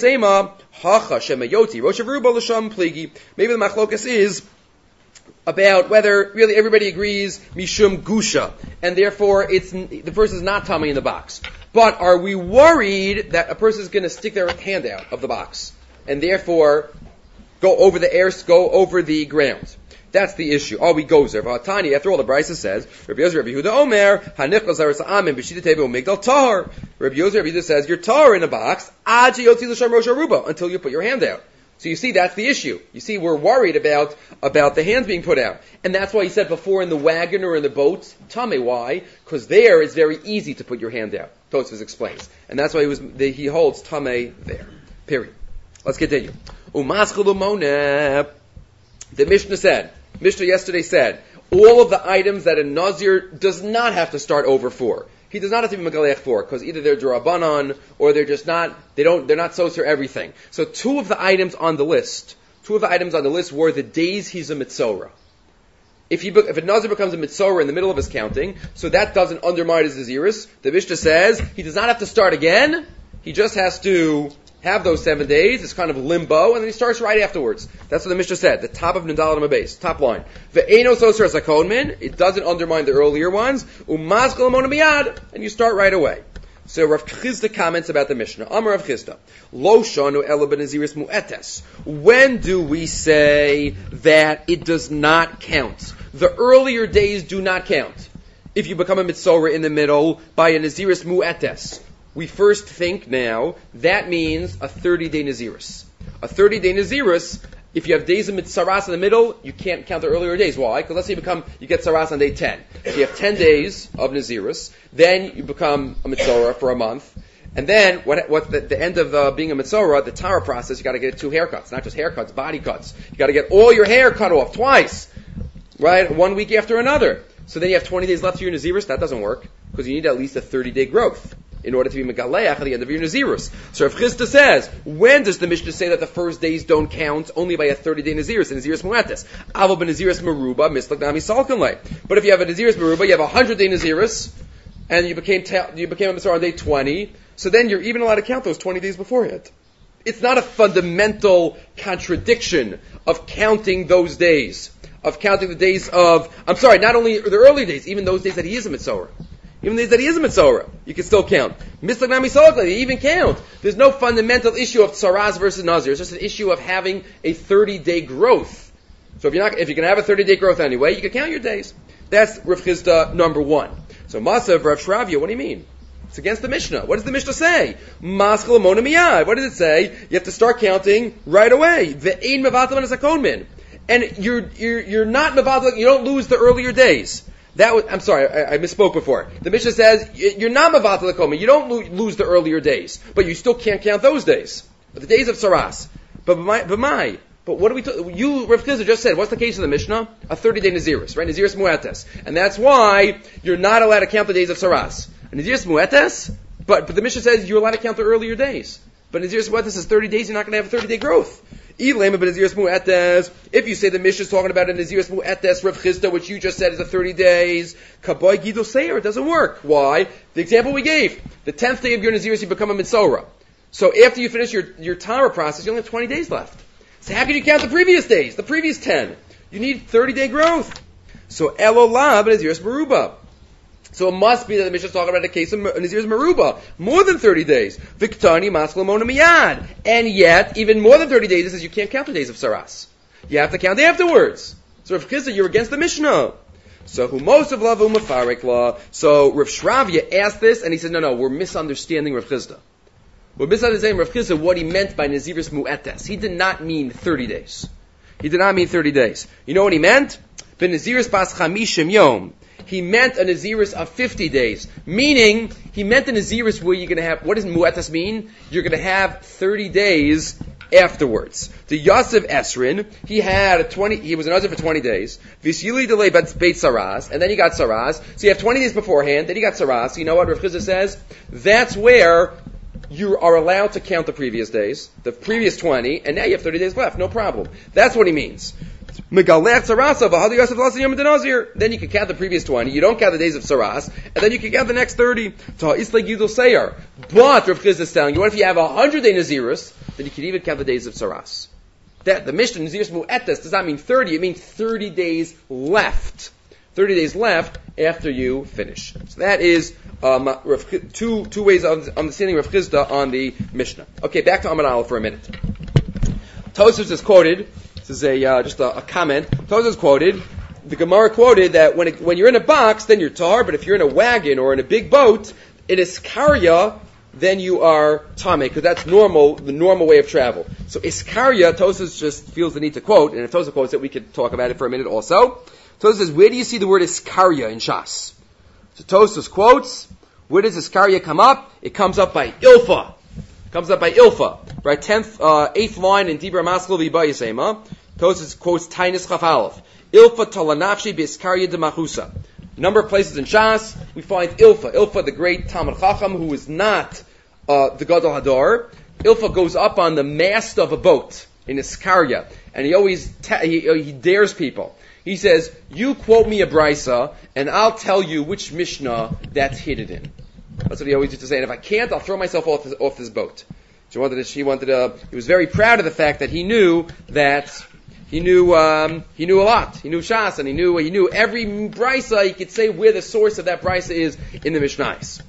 machlokas is about whether really everybody agrees mishum gusha, and therefore it's the person is not tummy in the box. But are we worried that a person is going to stick their hand out of the box and therefore go over the air, go over the ground? That's the issue. Are we gozer? Tani, after all, the Brisa says, Rabbi Yozer, Rabbi Yehuda Omer, Hanichlas Aretz Amim b'shita teva u'migdal tahar. Rabbi Yozer, Rabbi Yehuda says, you're tahar in a box ad sheyotzi l'sham rosh haruba, until you put your hand out. So you see, that's the issue. You see, we're worried about, about the hands being put out. And that's why he said before in the wagon or in the boat, Tame, why? Because there it's very easy to put your hand out. Tosfos explains. And that's why he was, the, he holds Tame there. Period. Let's continue. The Mishnah said, Mishnah yesterday said, all of the items that a Nazir does not have to start over for. He does not have to be Megaleach for, because either they're Durabanan, or they're just not, they don't, they're not Soser everything. So two of the items on the list, two of the items on the list were the days he's a Mitzorah. If he, if a Nazir becomes a Mitzorah in the middle of his counting, so that doesn't undermine his Naziris, the Mishnah says, he does not have to start again, he just has to have those seven days, it's kind of limbo, and then he starts right afterwards. That's what the Mishnah said, the top of Nadalim Abase, top line. Ve'eno soser sakon min, it doesn't undermine the earlier ones, umazgal amona miyad, and you start right away. So Rav Chisda comments about the Mishnah. Amar Rav Chisda, lo shanu ela benaziris mu'etes. When do we say that it does not count? The earlier days do not count. If you become a mitzorah in the middle by a naziris mu'etes, we first think now, that means a thirty-day Naziris. A thirty-day Naziris, if you have days of Mitzaras in the middle, you can't count the earlier days. Why? Because let's say you become, you get Saras on day ten. So you have ten days of Naziris, then you become a Mitzorah for a month, and then, what, what the, the end of uh, being a Mitzorah, the Tara process, you gotta get two haircuts. Not just haircuts, body cuts. You gotta get all your hair cut off twice. Right? One week after another. So then you have twenty days left to your Naziris. That doesn't work, because you need at least a thirty-day growth in order to be Megaleach at the end of your Nazirus. So Rav Chisda says, when does the Mishnah say that the first days don't count? Only by a thirty-day Nazirus, a Nazirus Mu'etes. Avo ben Nazirus Meruba, Mislak Nami Salkanle. But if you have a Nazirus Meruba, you have a hundred-day Nazirus, and you became ta- you became a Mitzvah on day twenty, so then you're even allowed to count those twenty days beforehand. It's not a fundamental contradiction of counting those days, of counting the days of, I'm sorry, not only the early days, even those days that he is a Mitzvah. Even the days that he is a Mitzorah, you can still count. Mislak Nami Salakla, you even count. There's no fundamental issue of Tsaraz versus Nazir. It's just an issue of having a thirty-day growth. So if you're not, if you can have a thirty-day growth anyway, you can count your days. That's Rav Chisda number one. So Masav Rav Shravya, what do you mean? It's against the Mishnah. What does the Mishnah say? Maskal Mona Miyad. What does it say? You have to start counting right away. Ve'ein mevatel sakon min. And you're, you're, you're not mevatel, you don't lose the earlier days. That was, I'm sorry, I, I misspoke before. The Mishnah says, you're not mevatel hakol, you don't lo- lose the earlier days, but you still can't count those days. But the days of Saras. But my, but my, but what do we, t- you, Rav Chisda just said, what's the case of the Mishnah? A thirty-day Naziris, right? Naziris Mu'etes. And that's why you're not allowed to count the days of Saras. Naziris Mu'etes, but, but the Mishnah says you're allowed to count the earlier days. But Naziris Mu'etes is thirty days, you're not going to have a thirty-day growth. If you say the Mishnah is talking about a Naziris Mu'etes, Rav Chisda, which you just said is a thirty days, Kaboy Gidol Seir, it doesn't work. Why? The example we gave, the tenth day of your Naziris, you become a Mitzorah. So after you finish your, your Tara process, you only have twenty days left. So how can you count the previous days, the previous ten? You need thirty-day growth. So Elolah Naziris Meruba. So it must be that the Mishnah is talking about a case of Nazir's Meruba, more than thirty days. Viktani Maslamona Miyad. And yet, even more than thirty days, it says you can't count the days of Saras. You have to count afterwards. So Rav Chisda, you're against the Mishnah. So who most of Lavu Mafarek law. So Rav Shravya asked this, and he said, no, no, we're misunderstanding Rav Chisda. We're misunderstanding Rav Chisda what he meant by Naziris Mu'etes. He did not mean thirty days. He did not mean thirty days. You know what he meant? Ben Naziris Bas Chamishim Yom. He meant a Naziris of fifty days. Meaning, he meant a Naziris where you're going to have, what does Mu'etas mean? You're going to have thirty days afterwards. The Yosef Esrin, he had a twenty, he was a Nazir for twenty days. Visyili delay Beit Saras, and then he got Saras. So you have twenty days beforehand, then you got Saras. You know what Rav Chisda says? That's where you are allowed to count the previous days, the previous twenty, and now you have thirty days left, no problem. That's what he means. Then you can count the previous twenty, you don't count the days of Saras, and then you can count the next thirty. But Rav Chisda is telling you, what if you have a hundred day Nazirus, then you can even count the days of Saras. That, the Mishnah, Nazirus Mu'etes, does not mean thirty, it means thirty days left. thirty days left after you finish. So that is um, two two ways of understanding Rav Chisda on the Mishnah. Okay, back to Amud Aleph for a minute. Tosfos is quoted. This is a uh, just a, a comment. Tosfos is quoted. The Gemara quoted that when it, when you're in a box, then you're tar, but if you're in a wagon or in a big boat, it is karya, then you are tame, because that's normal, the normal way of travel. So iskarya, Tosfos just feels the need to quote, and if Tosfos quotes it, we could talk about it for a minute also. Tosfos says, where do you see the word iskarya in Shas? So Tosfos quotes, where does iskarya come up? It comes up by ilfa. It comes up by ilfa. Right, tenth, uh, eighth line in Dibra Maskal V'Bayisema. Tosfos quotes Tainis Chaf Aleph. Ilfa talanafshi b'iskarya de machusa. A number of places in Shas, we find Ilfa. Ilfa, the great Talmud Chacham, who is not uh, the Gadol Hador. Ilfa goes up on the mast of a boat in Iskarya, and he always ta- he, he dares people. He says, you quote me a brisa, and I'll tell you which Mishnah that's hidden in. That's what he always used to say. And if I can't, I'll throw myself off this, off this boat. She wanted to, she wanted to, he was very proud of the fact that he knew that He knew um, he knew a lot. He knew Shas, and he knew he knew every brisa. He could say where the source of that brisa is in the Mishnayos.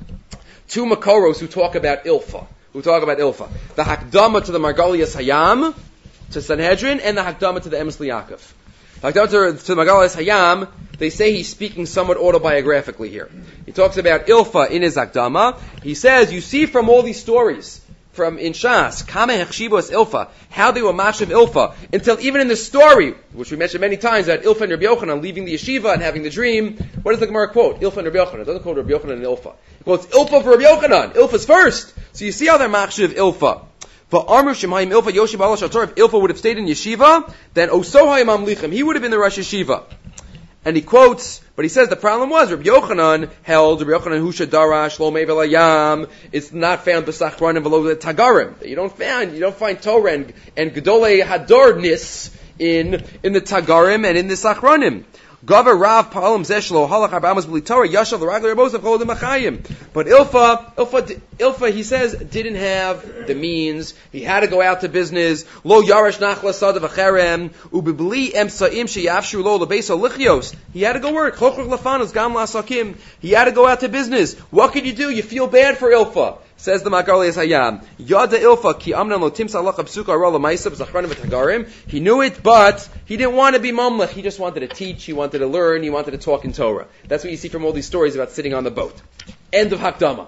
Two Makoros who talk about Ilfa, who talk about Ilfa. The Hakdama to the Margalias Hayam, to Sanhedrin, and the Hakdama to the Emes Liakov. The Hakdama to, to the Margalias Hayam, they say he's speaking somewhat autobiographically here. He talks about Ilfa in his Hakdama. He says, you see from all these stories, from in Shas, Kama Hechshibos Ilfa, how they were Mashiv Ilfa, until even in the story, which we mentioned many times, that Ilfa and Rabbi Yochanan leaving the yeshiva and having the dream, what does the Gemara quote? Ilfa and Rabbi Yochanan. It doesn't quote Rabbi Yochanan and Ilfa. It quotes Ilfa for Rabbi Yochanan. Ilfa's first. So you see how they're Mashiv Ilfa. For Amr Shemaim Ilfa Yoshib Allah Shator, if Ilfa would have stayed in yeshiva, then Osohai Mamlichem, he would have been the Rosh Yeshiva. And he quotes, but he says the problem was Rabbi Yochanan held Rabbi Yochanan Husha Darash Lo Mevel Hayam. It's not found B'Sachron and below the Tagarim. You don't find you don't find Torah and, and Gedolei Hadornis in in the Tagarim and in the Sachronim. Gaver Rav Palam Zeshlo Halach Arbamas B'Li Torah Yashav L'Ragli Rabos of Chodim Achayim. But Ilfa, Ilfa, Ilfa, he says, didn't have the means. He had to go out to business. Lo Yarash Nachla Sadav Acherem Ubibli Emsaim Sheyavshu Lo Lebeso Lichios. He had to go work. Chochach Lafanos Gam Lasakim. He had to go out to business. What could you do? You feel bad for Ilfa. Says the Makarli Hayam. Yada Ilfa ki amna lo timsa lach absuka rola ma'isab zachranim v'tagarim. He knew it, but he didn't want to be mamlech. He just wanted to teach. He wanted to learn. He wanted to talk in Torah. That's what you see from all these stories about sitting on the boat. End of Hakdama.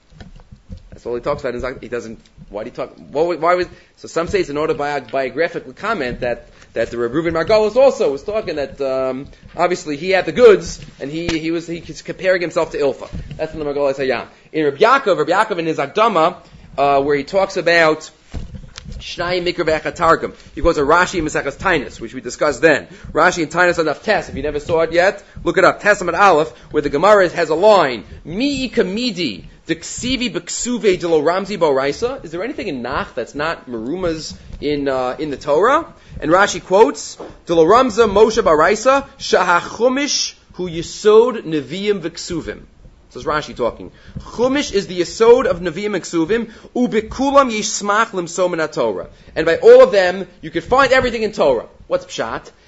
That's all he talks about. He doesn't. Why do he talk? Why, why was? So some say it's an autobiographical comment that that the Reb Reuven Margalis also was talking that um, obviously he had the goods and he he was he was comparing himself to Ilfa. That's in the Margalis Hayam. In Reb Yaakov, Reb Yaakov in his Hakdama, uh, where he talks about Shnai Mikra Ve'echad Targum. He goes to Rashi and Maseches Tainus, which we discussed then. Rashi and Tainus on Daf Tes. If you never saw it yet, look it up. Tes Amud Aleph, where the Gemara has a line. Mi kamidi d'ksivi b'ksuve de lo ramzi bo'raisa. Is there anything in Nach that's not merumas in uh, in the Torah? And Rashi quotes, de lo ramza Moshe ba'raisa shahachumish hu yisod neviim v'ksuvim. This is Rashi talking. Chumish is the yesod of Nevi'im and Ksuvim. Ubikulam yishmach limso min Torah. And by all of them, you can find everything in Torah. What's pshat?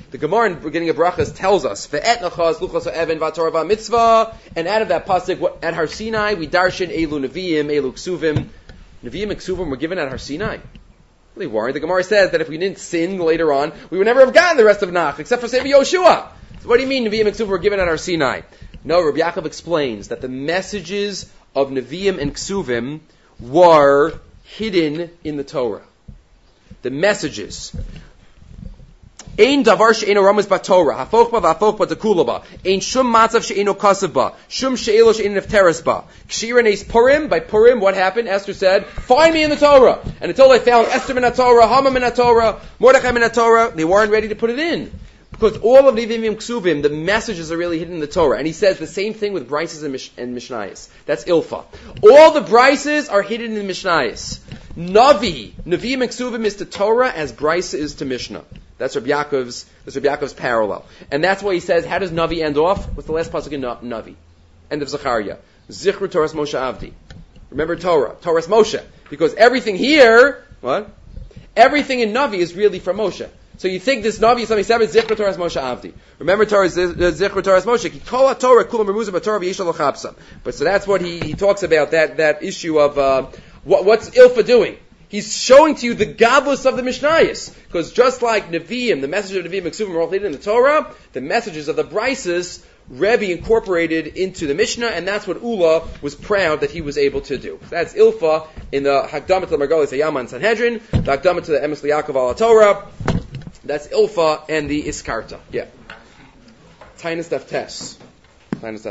The Gemara in the beginning of Brachas tells us, Ve'et nachas luchas ha'evan v'atorah v'mitzvah, and out of that pasuk, at Har Sinai, we darshan elu neviim, elu ksuvim. Neviim and ksuvim were given at Har Sinai. They weren't. The Gemara says that if we didn't sin later on, we would never have gotten the rest of Nach, except for Sefer Yoshua. So what do you mean Nevi'im and Ksuvim were given at Har Sinai? No, Rabbi Yaakov explains that the messages of Nevi'im and Ksuvim were hidden in the Torah. The messages. Ein davar she'eno ramuz b'Torah, hafoch ba v'hafoch ba tekula ba. Ein shum matzav she'eno kasav ba, shum she'elo she'eno nefteres ba. K'shira neis Purim, by Purim, what happened? Esther said, find me in the Torah. And until they found Esther in the Torah, Haman in the Torah, Mordechai in the Torah, they weren't ready to put it in. Because all of Nevi'im and Ksuvim, the messages are really hidden in the Torah. And he says the same thing with Brises and, Mish- and Mishnayos. That's Ilfa. All the Brises are hidden in Mishnayos. Navi, Nevi'im and Ksuvim is to Torah as Brisa is to Mishnah. That's Rabbi Yaakov's, that's Rabbi Yaakov's parallel. And that's why he says, how does Navi end off? What's the last pasuk in Navi? End of Zechariah. Zichru Torahs Moshe Avdi. Remember Torah. Torahs Moshe. Because everything here, what? Everything in Navi is really from Moshe. So you think this Navi is something seven, Zichru Torahs Moshe Avdi. Remember Torah, Zichru Torahs Moshe. Ki kol Torah kulam remuzah b'Torah v'yishal l'chapsam. But so that's what he, he talks about, that, that issue of, uh, what, what's Ilfa doing? He's showing to you the godless of the Mishnayos. Because just like Nevi'im, the message of Nevi'im and Ksuvim are all hidden in the Torah, the messages of the Brises, Rebbe incorporated into the Mishnah, and that's what Ula was proud that he was able to do. That's Ilfa in the Hakdamah to the Margalis Hayama and Sanhedrin, the Hakdamah to the Emes Liakov al Torah. That's Ilfa and the Iskarta. Yeah. Tainus Daf Tes. Tainus Daf